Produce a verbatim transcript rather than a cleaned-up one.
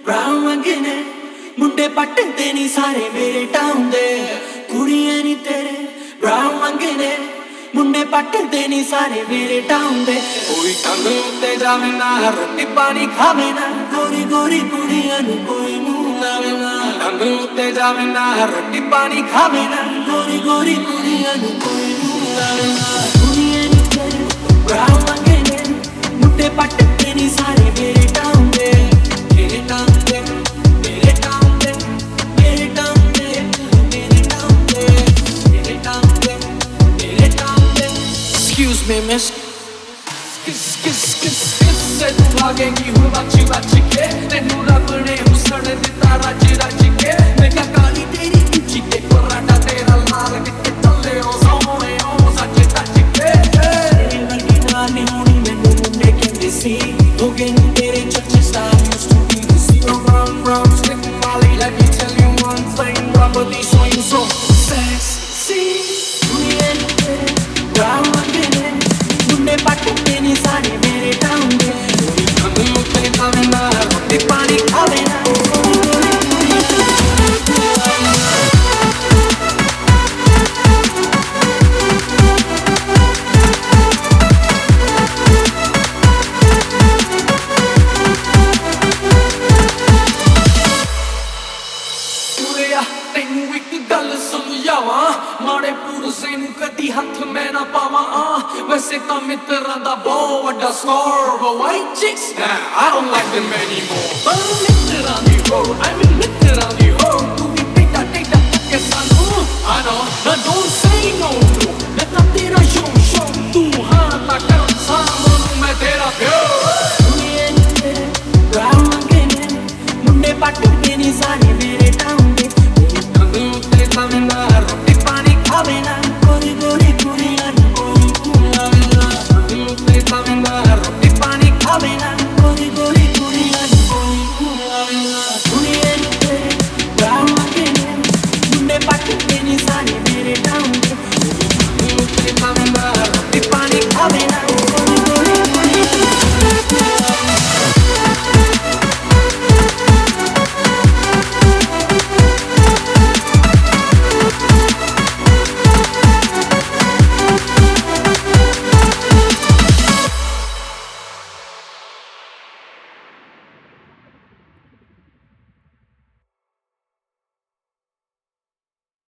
brown रंगे ने मुंडे पट्टे ते नी सारे मेरे टाउन दे कुड़ियां नी तेरे brown रंगे ने मुंडे पट्टे ते नी सारे मेरे टाउन दे कोई कंध उत्ते जावे ना रोटी पानी खावे ना गोरी गोरी कुड़ियां नू कोई मुंह लावे ना कंध उत्ते जावे ना रोटी पानी खावे ना गोरी गोरी कुड़ियां नू कोई मुंह लावे ना कुड़ियां नी तेरे brown रंगे ने मुंडे पट्टे ते नी सारे मेरे टाउन दे मेरे टाउन दे मेरे टाउन दे मेरे टाउन दे मेरे टाउन दे मेरे टाउन दे मेरे टाउन दे Excuse me miss किस किस किस किस से तू भागेगी हूँ बच्ची बच्ची के तेनू रब ने हुस्न दिता रच रच के मैं क्या काली तेरी ऊंची ते पराठा तेरा लाल किते चले ओ सोने ओ सच सच के तेरी वर्गी नानी होनी मैनू मुंडे कहंदे सी हो गए नी तेरे चर्चे style used to be the zero round round stick Molly let me tell you one thing property showing so sexy दुनिया नी तेरे brown रंगे ने मुंडे पट्टे ते नी सारे मेरे टाउन दे कोई कंध उत्ते जावे ना रोटी पानी खावे ना ਤੈਨੂੰ ਇੱਕ ਗੱਲ ਸਮਝਾਵਾਂ ਮਾੜੇ ਪੁਰਸੇ ਨੂੰ ਕਦੀ ਹੱਥ ਮੈਂ ਨਾ ਪਾਵਾਂ ਵੈਸੇ ਤਾਂ ਮਿੱਤਰਾਂ ਦਾ ਬਹੁਤ ਵੱਡਾ score but white chicks nah I don't like them anymore ਪਰ ਮਿੱਤਰਾਂ ਦੀ ਹੋਰ I mean ਮਿੱਤਰਾਂ ਦੀ ਹੋਰ ਤੂੰ ਵੀ ਟੇਡਾ ਟੇਡਾ ਕੇ ਸਾਨੂੰ I know now don't say no no ਮੈਂ ਤਾਂ ਤੇਰਾ show show ਤੂੰ ਹਾਂ ਤਾਂ ਕਰ ਸਾਹਮਣੇ ਮੈਂ ਤੇਰਾ ਪਿਓ ਦੁਨੀਆ ਨੀ ਤੇਰੇ brown ਰੰਗੇ ਨੇ ਮੁੰਡੇ ਪੱਟ ਕੇ ਨੀ ਸਾਰੇ ਮੇਰੇ